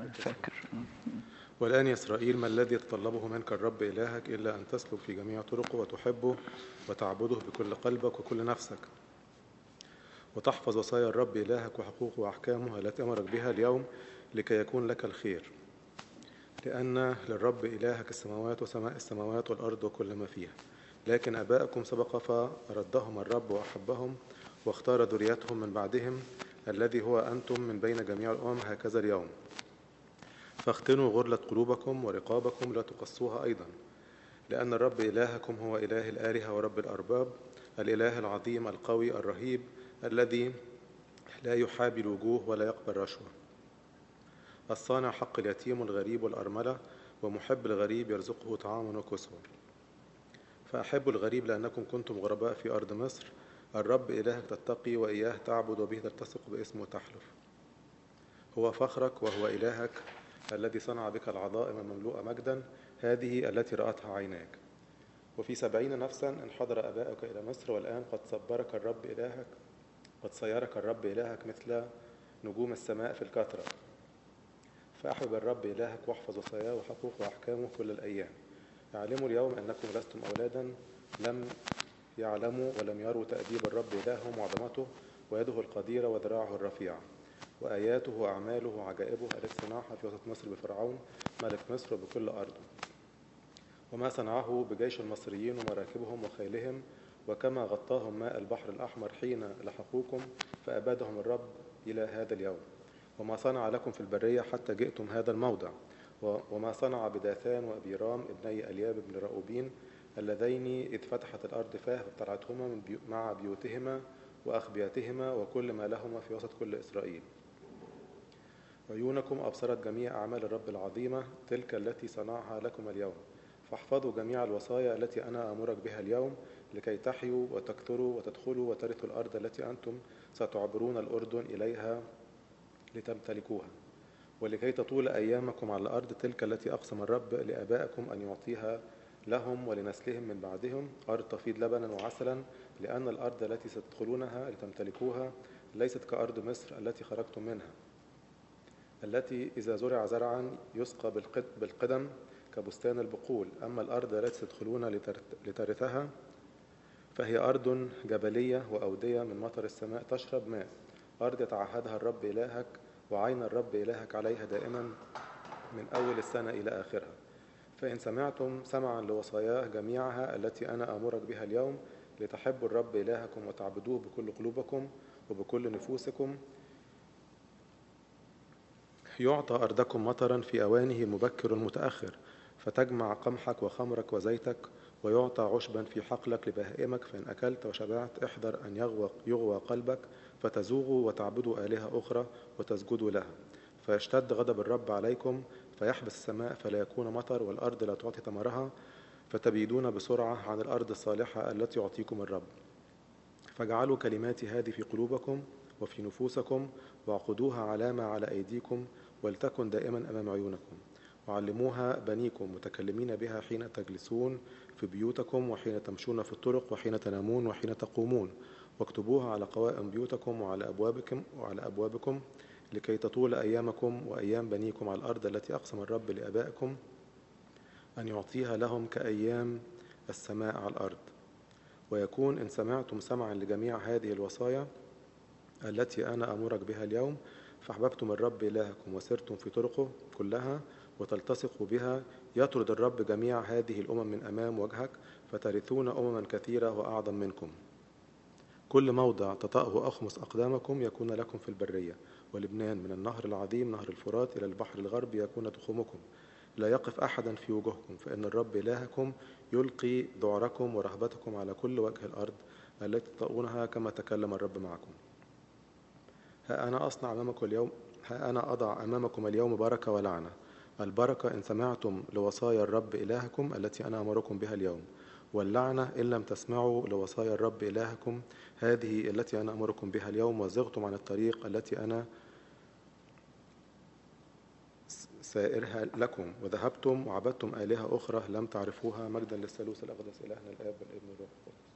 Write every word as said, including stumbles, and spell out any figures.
فاكر. والآن يا إسرائيل، ما الذي يتطلبه منك الرب إلهك إلا أن تسلك في جميع طرقه وتحبه وتعبده بكل قلبك وكل نفسك، وتحفظ وصايا الرب إلهك وحقوقه وأحكامه التي أمرك بها اليوم لكي يكون لك الخير، لأن للرب إلهك السماوات وسماء السماوات والأرض وكل ما فيها. لكن آباءكم سبق فردهم الرب وأحبهم واختار ذريتهم من بعدهم الذي هو أنتم من بين جميع الأمم هكذا اليوم. فاختنوا غرلة قلوبكم ورقابكم لا تقصوها أيضا، لأن الرب إلهكم هو إله الآلهة ورب الأرباب، الإله العظيم القوي الرهيب الذي لا يحابي الوجوه ولا يقبل رشوة، الصانع حق اليتيم والغريب والأرملة، ومحب الغريب يرزقه طعاما وكسوة. فأحبوا الغريب لأنكم كنتم غرباء في أرض مصر. الرب إلهك تتقي وإياه تعبد وبه تلتصق باسمه وتحلف. هو فخرك وهو إلهك الذي صنع بك العظائم المملوءة مجدا، هذه التي رأتها عيناك. وفي سبعين نفسا انحدر أبائك إلى مصر، والآن قد صبرك الرب إلهك قد صيرك الرب إلهك مثل نجوم السماء في الكثرة. فأحبب الرب إلهك واحفظ وصاياه وحقوقه وأحكامه كل الأيام. اعلموا اليوم أنكم لستم أولادا لم يعلموا ولم يروا تأديب الرب إلههم وعظمته ويده القديرة وذراعه الرفيعة وآياته وأعماله وعجائبه التي صنعها في وسط مصر بفرعون ملك مصر وبكل أرضه، وما صنعه بجيش المصريين ومراكبهم وخيلهم، وكما غطاهم ماء البحر الأحمر حين لحقوكم فأبادهم الرب إلى هذا اليوم، وما صنع لكم في البرية حتى جئتم هذا الموضع، وما صنع بداثان وأبيرام ابني ألياب بن رأوبين اللذين إذ فتحت الأرض فاه فابتلعتهما من بيو مع بيوتهما وأخبياتهما وكل ما لهما في وسط كل إسرائيل. عيونكم أبصرت جميع أعمال الرب العظيمة تلك التي صنعها لكم اليوم، فاحفظوا جميع الوصايا التي أنا أمرك بها اليوم لكي تحيوا وتكثروا وتدخلوا وترثوا الأرض التي أنتم ستعبرون الأردن إليها لتمتلكوها، ولكي تطول أيامكم على الأرض تلك التي أقسم الرب لآبائكم أن يعطيها لهم ولنسلهم من بعدهم، أرض تفيض لبنا وعسلا، لأن الأرض التي ستدخلونها لتمتلكوها ليست كأرض مصر التي خرجتم منها، التي إذا زرع زرعا يسقى بالقدم كبستان البقول. أما الأرض التي تدخلون لترثها فهي أرض جبلية وأودية من مطر السماء تشرب ماء، أرض يتعهدها الرب إلهك وعين الرب إلهك عليها دائما من أول السنة إلى آخرها. فإن سمعتم سمعا لوصاياه جميعها التي أنا أمرك بها اليوم لتحبوا الرب إلهكم وتعبدوه بكل قلوبكم وبكل نفوسكم، يعطى أرضكم مطرا في أوانه المبكر والمتأخر، فتجمع قمحك وخمرك وزيتك، ويعطى عشبا في حقلك لبهائمك، فإن أكلت وشبعت احذر أن يغوى, يغوى قلبك فتزوغوا وتعبدوا آلهة أخرى وتسجدوا لها، فيشتد غضب الرب عليكم فيحبس السماء فلا يكون مطر والأرض لا تعطي ثمرها، فتبيدون بسرعة عن الأرض الصالحة التي يعطيكم الرب. فاجعلوا كلماتي هذه في قلوبكم وفي نفوسكم وعقدوها علامة على أيديكم ولتكن دائما أمام عيونكم، وعلموها بنيكم متكلمين بها حين تجلسون في بيوتكم وحين تمشون في الطرق وحين تنامون وحين تقومون، واكتبوها على قوائم بيوتكم وعلى أبوابكم وعلى أبوابكم لكي تطول أيامكم وأيام بنيكم على الأرض التي أقسم الرب لآبائكم أن يعطيها لهم كأيام السماء على الأرض. ويكون إن سمعتم سمعا لجميع هذه الوصايا التي أنا أمرك بها اليوم فأحببتم الرب إلهكم وسرتم في طرقه كلها وتلتصقوا بها، يطرد الرب جميع هذه الأمم من أمام وجهك فترثون أمما كثيرة وأعظم منكم. كل موضع تطأه أخمص أقدامكم يكون لكم في البرية، ولبنان من النهر العظيم نهر الفرات إلى البحر الغربي يكون تخومكم، لا يقف أحدا في وجوهكم، فإن الرب إلهكم يلقي ذعركم ورهبتكم على كل وجه الأرض التي تطؤونها كما تكلم الرب معكم. ها أنا أصنع أمامكم اليوم ها أنا أضع أمامكم اليوم بركة ولعنة. البركة إن سمعتم لوصايا الرب إلهكم التي أنا أمركم بها اليوم، واللعنة إن لم تسمعوا لوصايا الرب إلهكم هذه التي أنا أمركم بها اليوم وزغتم عن الطريق التي أنا سائرها لكم وذهبتم وعبدتم آلهة أخرى لم تعرفوها. مجدا للثالوث الأقدس إلهنا الآب والابن والروح القدس.